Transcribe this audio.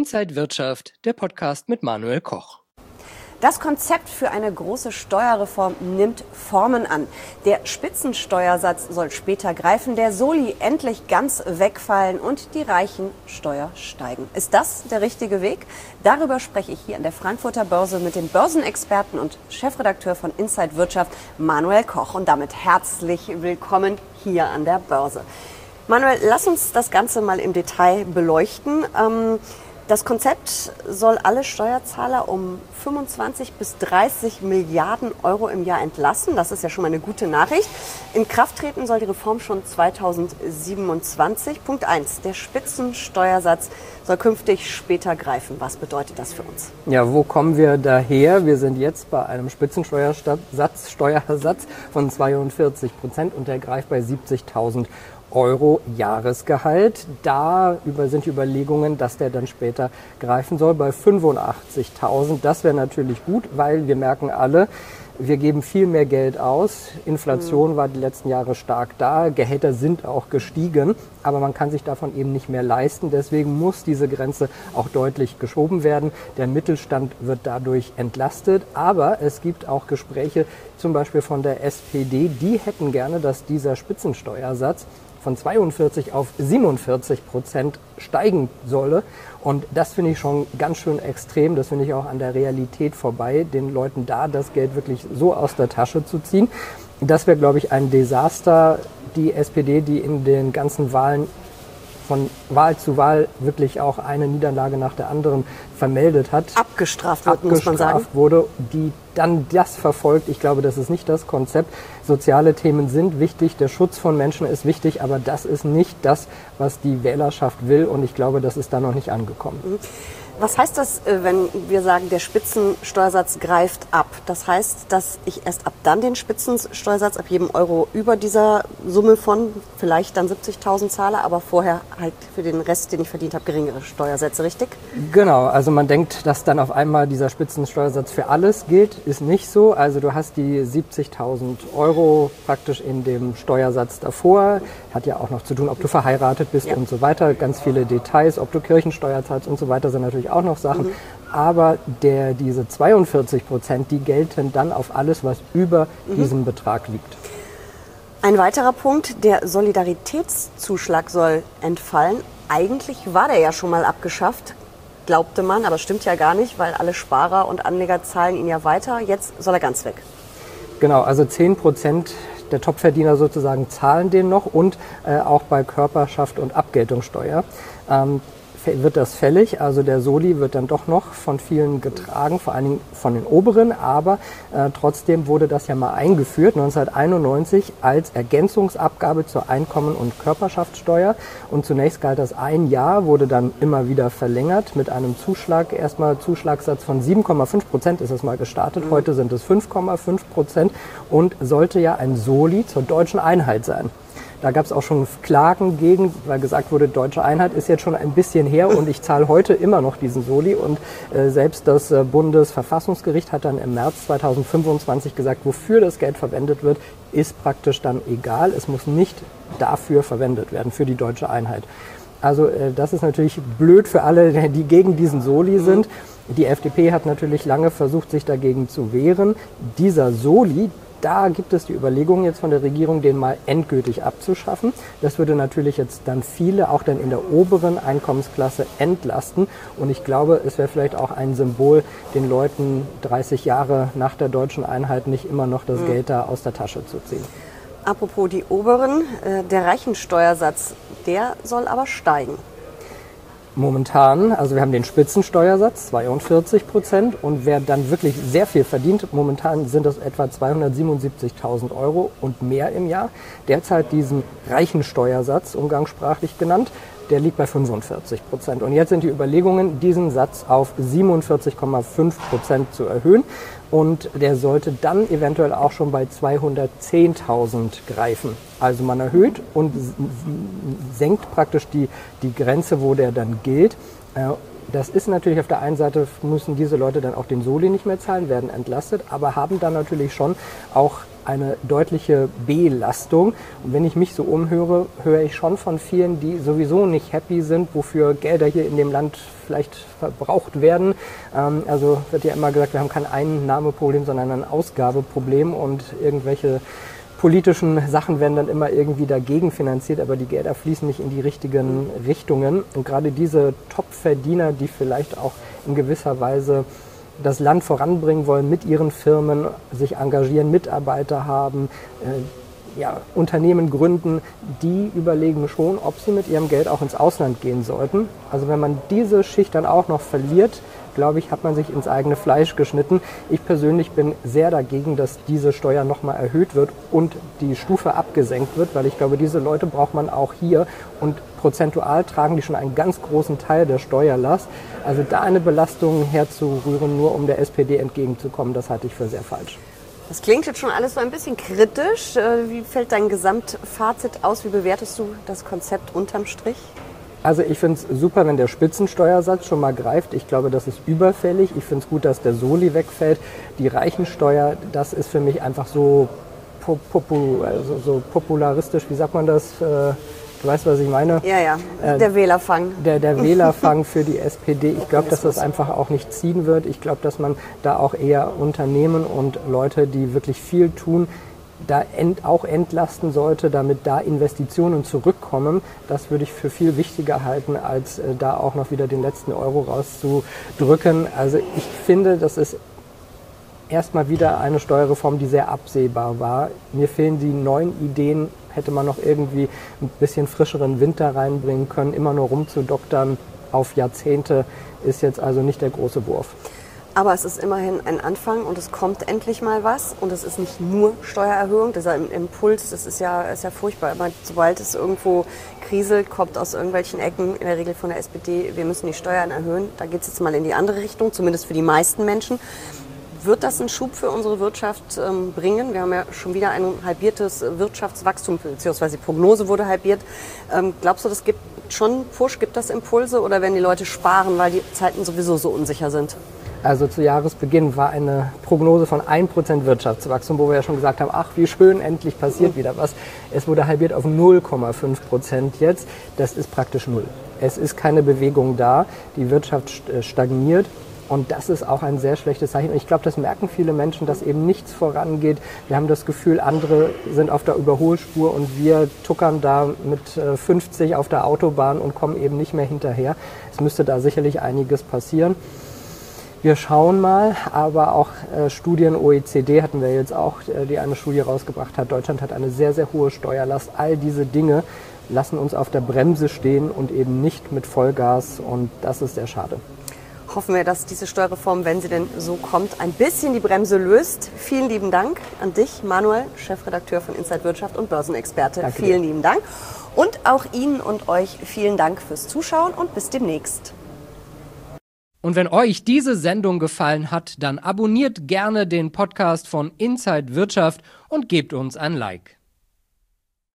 Inside Wirtschaft, der Podcast mit Manuel Koch. Das Konzept für eine große Steuerreform nimmt Formen an. Der Spitzensteuersatz soll später greifen, der Soli endlich ganz wegfallen und die Reichensteuer steigen. Ist das der richtige Weg? Darüber spreche ich hier an der Frankfurter Börse mit dem Börsenexperten und Chefredakteur von Inside Wirtschaft, Manuel Koch. Und damit herzlich willkommen hier an der Börse. Manuel, lass uns das Ganze mal im Detail beleuchten. Das Konzept soll alle Steuerzahler um 25 bis 30 Milliarden Euro im Jahr entlassen. Das ist ja schon mal eine gute Nachricht. In Kraft treten soll die Reform schon 2027. Punkt 1. Der Spitzensteuersatz soll künftig später greifen. Was bedeutet das für uns? Ja, wo kommen wir daher? Wir sind jetzt bei einem Spitzensteuersatz von 42% und der greift bei 70.000 Euro Jahresgehalt. Da sind die Überlegungen, dass der dann später greifen soll bei 85.000. Das wäre natürlich gut, weil wir merken alle, wir geben viel mehr Geld aus. Inflation war die letzten Jahre stark da. Gehälter sind auch gestiegen, aber man kann sich davon eben nicht mehr leisten. Deswegen muss diese Grenze auch deutlich geschoben werden. Der Mittelstand wird dadurch entlastet. Aber es gibt auch Gespräche, zum Beispiel von der SPD, die hätten gerne, dass dieser Spitzensteuersatz von 42 auf 47% steigen solle. Und das finde ich schon ganz schön extrem. Das finde ich auch an der Realität vorbei, den Leuten da das Geld wirklich so aus der Tasche zu ziehen. Das wäre, glaube ich, ein Desaster. Die SPD, die in den ganzen Wahlen von Wahl zu Wahl wirklich auch eine Niederlage nach der anderen vermeldet hat. Abgestraft wird, muss man sagen. Wurde, die dann das verfolgt. Ich glaube, das ist nicht das Konzept. Soziale Themen sind wichtig, der Schutz von Menschen ist wichtig, aber das ist nicht das, was die Wählerschaft will und ich glaube, das ist da noch nicht angekommen. Was heißt das, wenn wir sagen, der Spitzensteuersatz greift ab? Das heißt, dass ich erst ab dann den Spitzensteuersatz ab jedem Euro über dieser Summe von vielleicht dann 70.000 zahle, aber vorher halt für den Rest, den ich verdient habe, geringere Steuersätze, richtig? Genau, also man denkt, dass dann auf einmal dieser Spitzensteuersatz für alles gilt, ist nicht so. Also du hast die 70.000 Euro praktisch in dem Steuersatz davor, hat ja auch noch zu tun, ob du verheiratet bist und so weiter, ganz viele Details, ob du Kirchensteuer zahlst und so weiter, sind natürlich auch noch Sachen. Aber diese 42%, die gelten dann auf alles, was über diesem Betrag liegt. Ein weiterer Punkt, der Solidaritätszuschlag soll entfallen. Eigentlich war der ja schon mal abgeschafft, glaubte man, aber stimmt ja gar nicht, weil alle Sparer und Anleger zahlen ihn ja weiter. Jetzt soll er ganz weg. Genau, also 10% der Topverdiener sozusagen zahlen den noch und auch bei Körperschaft und Abgeltungssteuer wird das fällig. Also der Soli wird dann doch noch von vielen getragen, vor allen Dingen von den Oberen, aber trotzdem wurde das ja mal eingeführt 1991 als Ergänzungsabgabe zur Einkommen- und Körperschaftssteuer und zunächst galt das ein Jahr, wurde dann immer wieder verlängert mit einem Zuschlag, erstmal Zuschlagssatz von 7,5% ist es mal gestartet, heute sind es 5,5% und sollte ja ein Soli zur deutschen Einheit sein. Da gab es auch schon Klagen gegen, weil gesagt wurde, deutsche Einheit ist jetzt schon ein bisschen her und ich zahle heute immer noch diesen Soli. Und selbst das Bundesverfassungsgericht hat dann im März 2025 gesagt, wofür das Geld verwendet wird, ist praktisch dann egal. Es muss nicht dafür verwendet werden, für die deutsche Einheit. Also das ist natürlich blöd für alle, die gegen diesen Soli sind. Die FDP hat natürlich lange versucht, sich dagegen zu wehren. Dieser Soli, da gibt es die Überlegung jetzt von der Regierung, den mal endgültig abzuschaffen. Das würde natürlich jetzt dann viele, auch dann in der oberen Einkommensklasse, entlasten. Und ich glaube, es wäre vielleicht auch ein Symbol, den Leuten 30 Jahre nach der deutschen Einheit nicht immer noch das Geld da aus der Tasche zu ziehen. Apropos die oberen, der Reichensteuersatz, der soll aber steigen. Momentan, also wir haben den Spitzensteuersatz, 42%, und wer dann wirklich sehr viel verdient, momentan sind das etwa 277.000 Euro und mehr im Jahr, der zahlt diesen Reichensteuersatz, umgangssprachlich genannt, der liegt bei 45%. Und jetzt sind die Überlegungen, diesen Satz auf 47,5% zu erhöhen. Und der sollte dann eventuell auch schon bei 210.000 greifen. Also man erhöht und senkt praktisch die Grenze, wo der dann gilt. Das ist natürlich auf der einen Seite, müssen diese Leute dann auch den Soli nicht mehr zahlen, werden entlastet, aber haben dann natürlich schon auch eine deutliche Belastung. Und wenn ich mich so umhöre, höre ich schon von vielen, die sowieso nicht happy sind, wofür Gelder hier in dem Land vielleicht verbraucht werden. Also wird ja immer gesagt, wir haben kein Einnahmeproblem, sondern ein Ausgabeproblem und irgendwelche politischen Sachen werden dann immer irgendwie dagegen finanziert, aber die Gelder fließen nicht in die richtigen Richtungen. Und gerade diese Top-Verdiener, die vielleicht auch in gewisser Weise das Land voranbringen wollen mit ihren Firmen, sich engagieren, Mitarbeiter haben, Unternehmen gründen, die überlegen schon, ob sie mit ihrem Geld auch ins Ausland gehen sollten. Also wenn man diese Schicht dann auch noch verliert, glaube ich, hat man sich ins eigene Fleisch geschnitten. Ich persönlich bin sehr dagegen, dass diese Steuer nochmal erhöht wird und die Stufe abgesenkt wird, weil ich glaube, diese Leute braucht man auch hier und prozentual tragen die schon einen ganz großen Teil der Steuerlast. Also da eine Belastung herzurühren, nur um der SPD entgegenzukommen, das halte ich für sehr falsch. Das klingt jetzt schon alles so ein bisschen kritisch. Wie fällt dein Gesamtfazit aus? Wie bewertest du das Konzept unterm Strich? Also ich finde es super, wenn der Spitzensteuersatz schon mal greift. Ich glaube, das ist überfällig. Ich finde es gut, dass der Soli wegfällt. Die Reichensteuer, das ist für mich einfach so popularistisch. Wie sagt man das? Du weißt, was ich meine? Ja, der Wählerfang. Der Wählerfang für die SPD. Ich glaube, dass das einfach auch nicht ziehen wird. Ich glaube, dass man da auch eher Unternehmen und Leute, die wirklich viel tun, da auch entlasten sollte, damit da Investitionen zurückkommen. Das würde ich für viel wichtiger halten, als da auch noch wieder den letzten Euro rauszudrücken. Also ich finde, das ist erstmal wieder eine Steuerreform, die sehr absehbar war. Mir fehlen die neuen Ideen, hätte man noch irgendwie ein bisschen frischeren Wind da reinbringen können. Immer nur rumzudoktern auf Jahrzehnte ist jetzt also nicht der große Wurf. Aber es ist immerhin ein Anfang und es kommt endlich mal was. Und es ist nicht nur Steuererhöhung, dieser Impuls, das ist ja furchtbar. Aber sobald es irgendwo kriselt, kommt aus irgendwelchen Ecken, in der Regel von der SPD, wir müssen die Steuern erhöhen. Da geht es jetzt mal in die andere Richtung, zumindest für die meisten Menschen. Wird das einen Schub für unsere Wirtschaft bringen? Wir haben ja schon wieder ein halbiertes Wirtschaftswachstum, beziehungsweise die Prognose wurde halbiert. Glaubst du, das gibt schon einen Push, gibt das Impulse oder werden die Leute sparen, weil die Zeiten sowieso so unsicher sind? Also zu Jahresbeginn war eine Prognose von 1% Wirtschaftswachstum, wo wir ja schon gesagt haben, ach wie schön, endlich passiert wieder was. Es wurde halbiert auf 0,5% jetzt. Das ist praktisch null. Es ist keine Bewegung da. Die Wirtschaft stagniert. Und das ist auch ein sehr schlechtes Zeichen. Und ich glaube, das merken viele Menschen, dass eben nichts vorangeht. Wir haben das Gefühl, andere sind auf der Überholspur und wir tuckern da mit 50 auf der Autobahn und kommen eben nicht mehr hinterher. Es müsste da sicherlich einiges passieren. Wir schauen mal, aber auch Studien, OECD hatten wir jetzt auch, die eine Studie rausgebracht hat. Deutschland hat eine sehr, sehr hohe Steuerlast. All diese Dinge lassen uns auf der Bremse stehen und eben nicht mit Vollgas. Und das ist sehr schade. Hoffen wir, dass diese Steuerreform, wenn sie denn so kommt, ein bisschen die Bremse löst. Vielen lieben Dank an dich, Manuel, Chefredakteur von Inside Wirtschaft und Börsenexperte. Danke vielen dir. lieben Dank. Und auch Ihnen und euch vielen Dank fürs Zuschauen und bis demnächst. Und wenn euch diese Sendung gefallen hat, dann abonniert gerne den Podcast von Inside Wirtschaft und gebt uns ein Like.